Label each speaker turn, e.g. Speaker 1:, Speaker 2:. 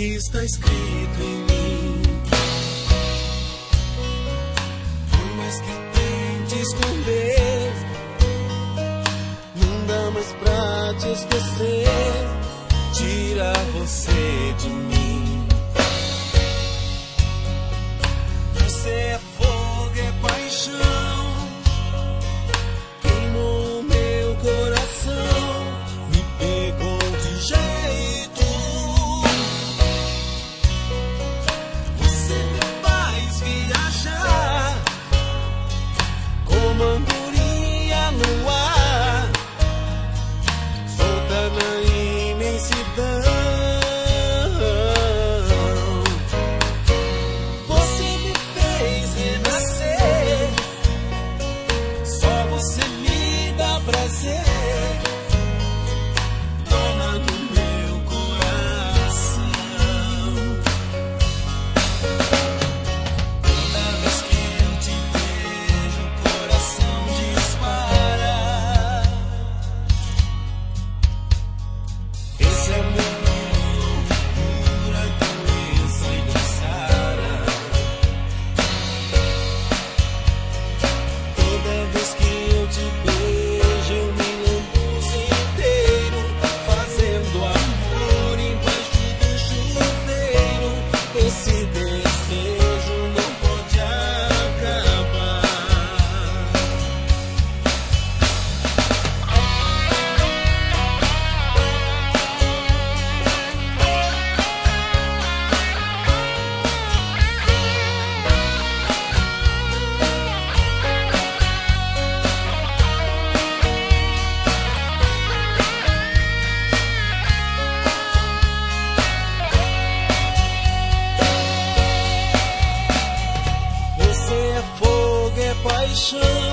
Speaker 1: que está escrito em mim. Por mais que tente esconder, não dá mais pra te esquecer. Tira você de mim. Você é fogo, é paixão, queimou meu coração, me pegou de jeito. Você me faz viajar como andorinha no ar, solta na imensidão. Você me fez renascer, só você me dá prazer. Dona do meu coração. Toda vez que eu te vejo, o coração dispara. Esse é meu fogo, cura doença e não sara. Toda vez que eu te beijo, eu me lambuzo inteiro, fazendo amor embaixo do chuveiro. Esse desejo não pode acabar. Você é fogo, é paixão,